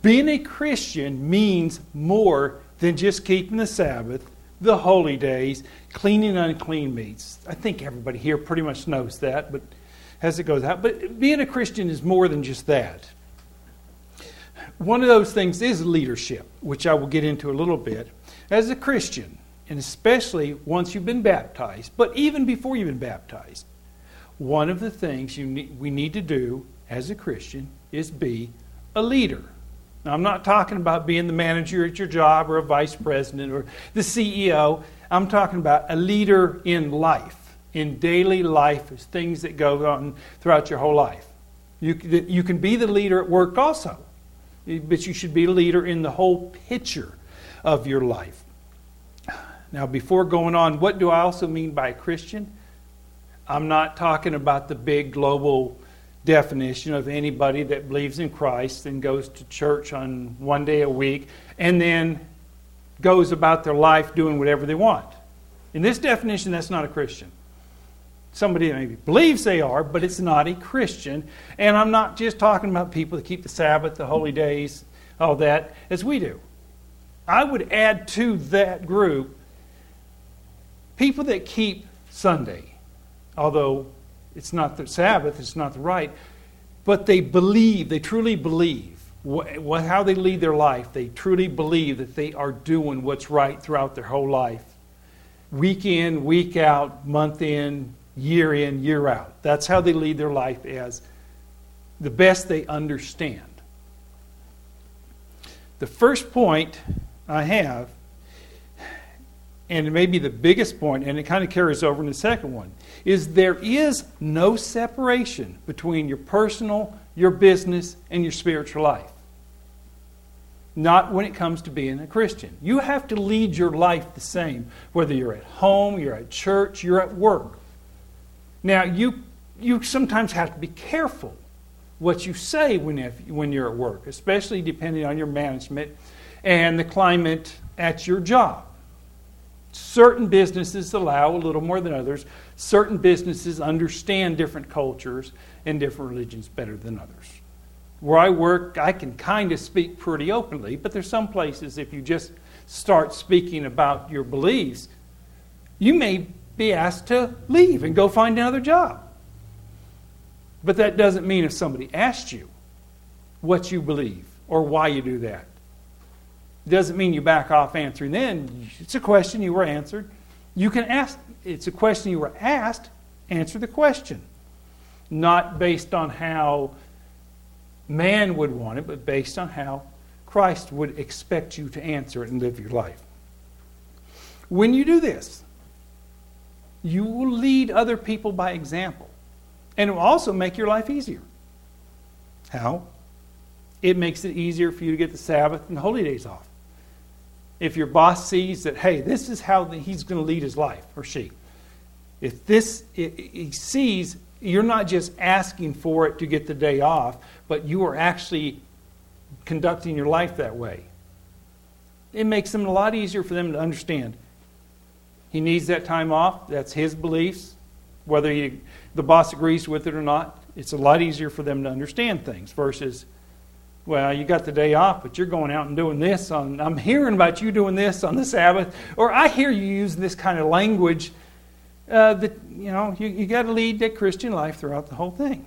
Being a Christian means more than just keeping the Sabbath, the holy days, cleaning unclean meats. I think everybody here pretty much knows that, but as it goes out. But being a Christian is more than just that. One of those things is leadership, which I will get into a little bit. As a Christian, and especially once you've been baptized, but even before you've been baptized, one of the things we need to do as a Christian is be a leader. Now, I'm not talking about being the manager at your job or a vice president or the CEO. I'm talking about a leader in life, in daily life, as things that go on throughout your whole life. You can be the leader at work also, but you should be a leader in the whole picture of your life. Now, before going on, what do I also mean by a Christian? I'm not talking about the big global definition of anybody that believes in Christ and goes to church on one day a week and then goes about their life doing whatever they want. In this definition, that's not a Christian. Somebody that maybe believes they are, but it's not a Christian. And I'm not just talking about people that keep the Sabbath, the holy days, all that, as we do. I would add to that group people that keep Sunday, although it's not the Sabbath, it's not the right, but they believe, they truly believe how they lead their life. They truly believe that they are doing what's right throughout their whole life. Week in, week out, month in, year out. That's how they lead their life as the best they understand. The first point I have, and it may be the biggest point, and it kind of carries over in the second one, is there is no separation between your personal, your business, and your spiritual life. Not when it comes to being a Christian. You have to lead your life the same, whether you're at home, you're at church, you're at work. Now, you sometimes have to be careful what you say when you're at work, especially depending on your management and the climate at your job. Certain businesses allow a little more than others. Certain businesses understand different cultures and different religions better than others. Where I work, I can kind of speak pretty openly, but there's some places if you just start speaking about your beliefs, you may be asked to leave and go find another job. But that doesn't mean if somebody asked you what you believe or why you do that. It doesn't mean you back off answering then. It's a question you were answered. You can ask. It's a question you were asked. Answer the question. Not based on how man would want it, but based on how Christ would expect you to answer it and live your life. When you do this, you will lead other people by example. And it will also make your life easier. How? It makes it easier for you to get the Sabbath and the holy days off. If your boss sees that, hey, this is how he's going to lead his life, or she. If he sees you're not just asking for it to get the day off, but you are actually conducting your life that way, it makes it a lot easier for them to understand. He needs that time off. That's his beliefs. Whether the boss agrees with it or not, it's a lot easier for them to understand things versus, well, you got the day off, but you're going out and doing this. I'm hearing about you doing this on the Sabbath, or I hear you use this kind of language. That you got to lead that Christian life throughout the whole thing.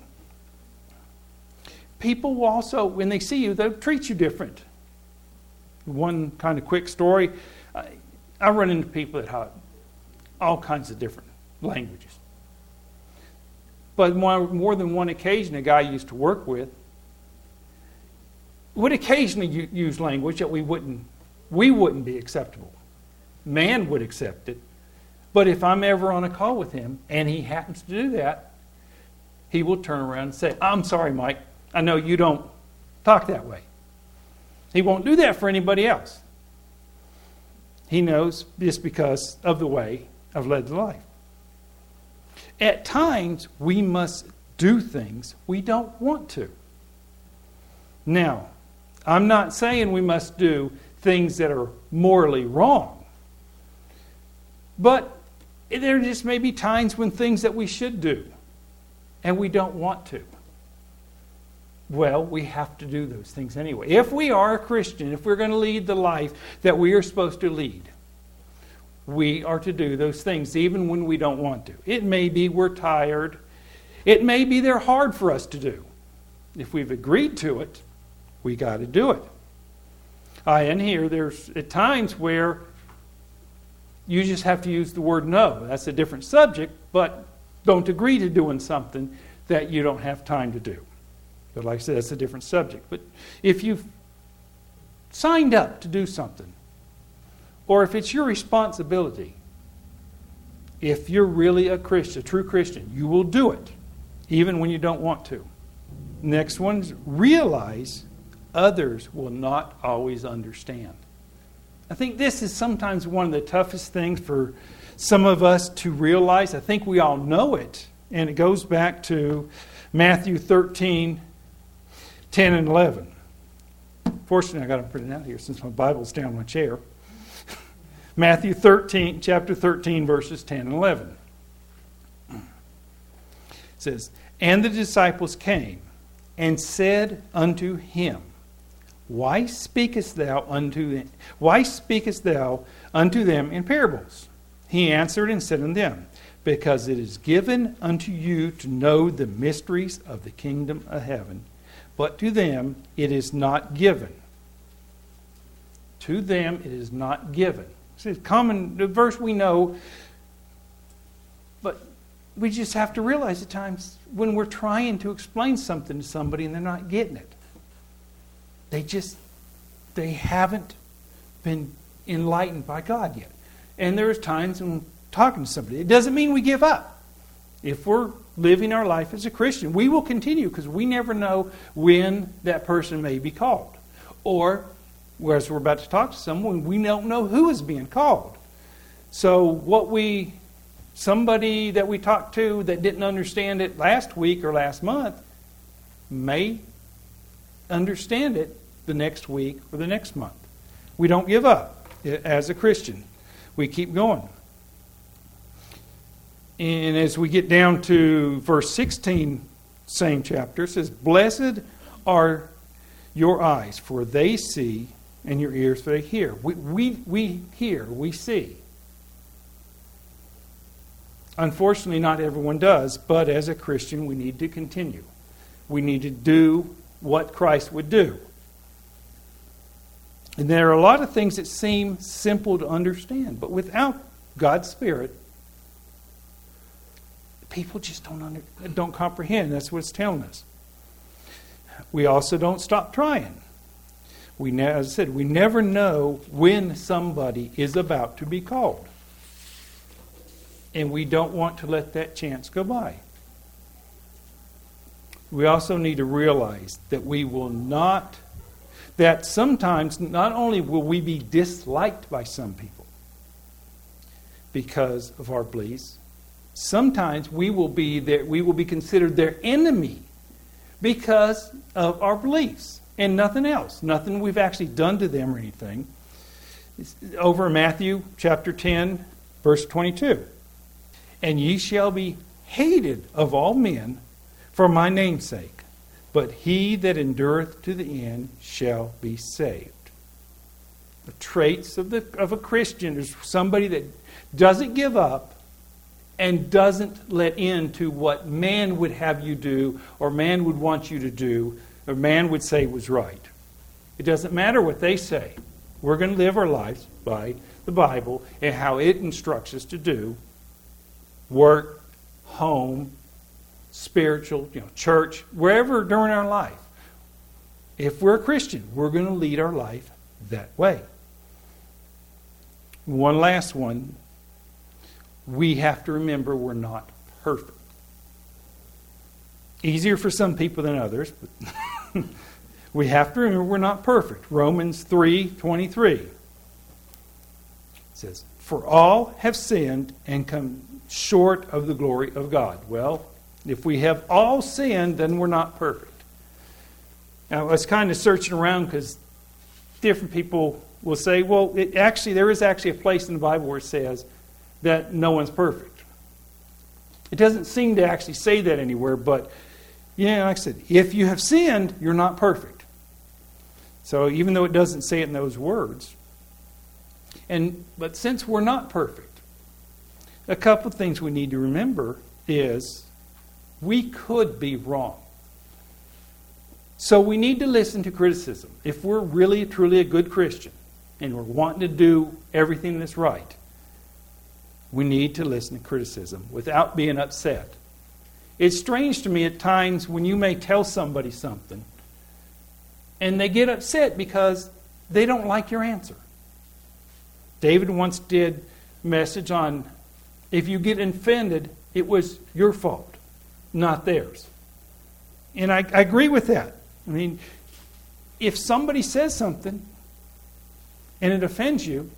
People will also, when they see you, they'll treat you different. One kind of quick story. I run into people that have all kinds of different languages. But more than one occasion, a guy I used to work with would occasionally use language that we wouldn't be acceptable. Man would accept it. But if I'm ever on a call with him and he happens to do that, he will turn around and say, I'm sorry, Mike. I know you don't talk that way. He won't do that for anybody else. He knows just because of the way I've led the life. At times, we must do things we don't want to. Now, I'm not saying we must do things that are morally wrong. But there just may be times when things that we should do and we don't want to. Well, we have to do those things anyway. If we are a Christian, if we're going to lead the life that we are supposed to lead, we are to do those things even when we don't want to. It may be we're tired. It may be they're hard for us to do. If we've agreed to it, we got to do it. And here, there's at times where you just have to use the word no. That's a different subject, but don't agree to doing something that you don't have time to do. But like I said, that's a different subject. But if you've signed up to do something, or if it's your responsibility, if you're really a Christian, a true Christian, you will do it, even when you don't want to. Next one is realize others will not always understand. I think this is sometimes one of the toughest things for some of us to realize. I think we all know it. And it goes back to Matthew 13, 10 and 11. Fortunately, I got to print it out here since my Bible's down my chair. Matthew 13, chapter 13, verses 10 and 11. It says, "And the disciples came and said unto him, Why speakest thou unto them in parables? He answered and said unto them, Because it is given unto you to know the mysteries of the kingdom of heaven, but to them it is not given." To them it is not given. It's a common verse we know, but we just have to realize at times when we're trying to explain something to somebody and they're not getting it. They haven't been enlightened by God yet. And there's times when talking to somebody, it doesn't mean we give up. If we're living our life as a Christian, we will continue because we never know when that person may be called. Or, whereas we're about to talk to someone, we don't know who is being called. So somebody that we talked to that didn't understand it last week or last month may understand it the next week or the next month. We don't give up as a Christian. We keep going. And as we get down to verse 16, same chapter, it says, "Blessed are your eyes, for they see, and your ears, for they hear." We hear, we see. Unfortunately, not everyone does, but as a Christian, we need to continue. We need to do what Christ would do. And there are a lot of things that seem simple to understand, but without God's Spirit, people just don't comprehend. That's what it's telling us. We also don't stop trying. As I said, we never know when somebody is about to be called. And we don't want to let that chance go by. We also need to realize that that sometimes not only will we be disliked by some people because of our beliefs, sometimes we will be considered their enemy because of our beliefs and nothing else. Nothing we've actually done to them or anything. It's over in Matthew chapter 10, verse 22. "And ye shall be hated of all men for my name's sake, but he that endureth to the end shall be saved." The traits of a Christian is somebody that doesn't give up and doesn't let in to what man would have you do, or man would want you to do, or man would say was right. It doesn't matter what they say. We're going to live our lives by the Bible and how it instructs us to do. Work, home, spiritual, church, wherever during our life. If we're a Christian, we're going to lead our life that way. One last one. We have to remember we're not perfect. Easier for some people than others, but we have to remember we're not perfect. Romans 3:23 says, "For all have sinned and come short of the glory of God." Well, if we have all sinned, then we're not perfect. Now, I was kind of searching around because different people will say, well, there is actually a place in the Bible where it says that no one's perfect. It doesn't seem to actually say that anywhere, but Yeah, like I said, if you have sinned, you're not perfect. So even though it doesn't say it in those words, but since we're not perfect, a couple of things we need to remember is we could be wrong. So we need to listen to criticism. If we're really, truly a good Christian and we're wanting to do everything that's right, we need to listen to criticism without being upset. It's strange to me at times when you may tell somebody something and they get upset because they don't like your answer. David once did a message on if you get offended, it was your fault, not theirs. And I agree with that. I mean, if somebody says something and it offends you,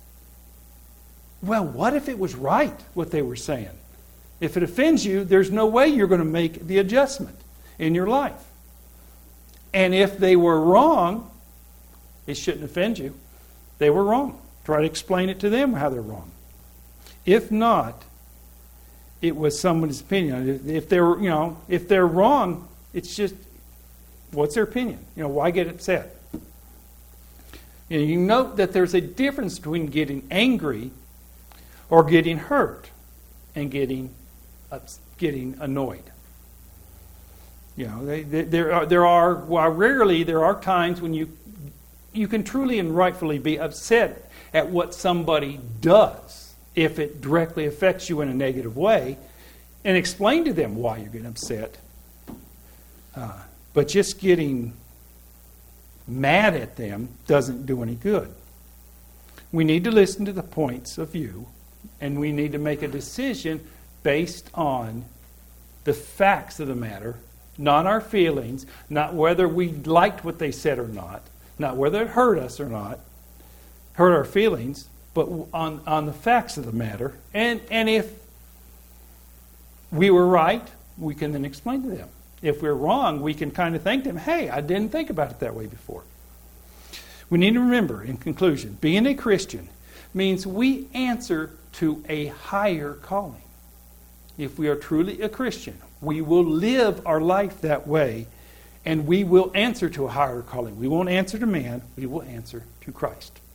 well, what if it was right, what they were saying? If it offends you, there's no way you're going to make the adjustment in your life. And if they were wrong, it shouldn't offend you. They were wrong. Try to explain it to them how they're wrong. If not, it was somebody's opinion. If they're wrong, it's just, what's their opinion? Why get upset? You note that there's a difference between getting angry or getting hurt and getting annoyed. Rarely there are times when you can truly and rightfully be upset at what somebody does if it directly affects you in a negative way, and explain to them why you're getting upset. But just getting mad at them doesn't do any good. We need to listen to the points of view, and we need to make a decision based on the facts of the matter, not our feelings, not whether we liked what they said or not whether it hurt us or not, hurt our feelings, but on the facts of the matter. And if we were right, we can then explain to them. If we're wrong, we can kind of thank them, hey, I didn't think about it that way before. We need to remember, in conclusion, being a Christian means we answer to a higher calling. If we are truly a Christian, we will live our life that way, and we will answer to a higher calling. We won't answer to man, we will answer to Christ.